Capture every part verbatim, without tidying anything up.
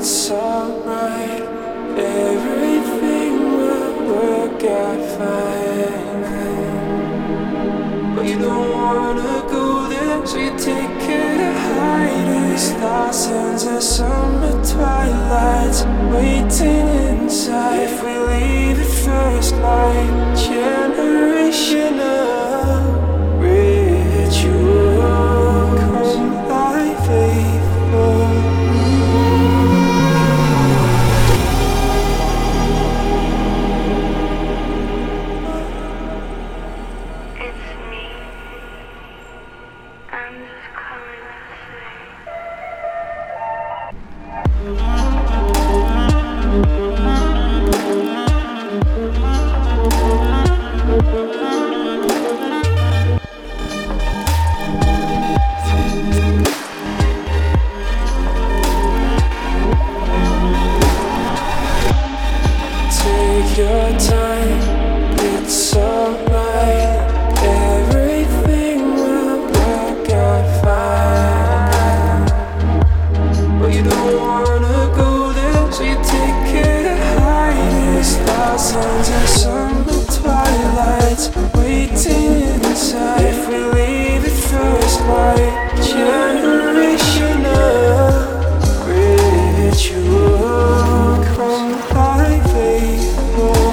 it's alright. Everything will work out fine. But you don't wanna go there, so you take it to hide it. Stars into summer twilights, waiting inside. If we leave at first light, generational ritual, come like faithful. It's me. I'm just calling to Take your time, it's alright. Everything will work out fine. But you don't wanna go there, so you take it to hide it. Stars into summer twilights, waiting inside. If we leave at first light, generational ritual, come like faithful.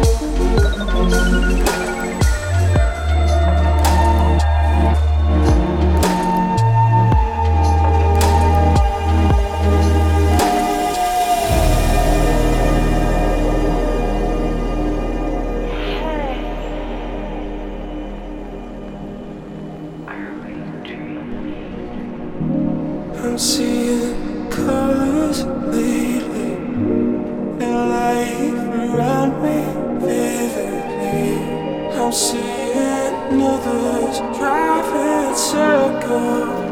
I'm seeing colors lately, and life around me vividly. I'm seeing others driving circles.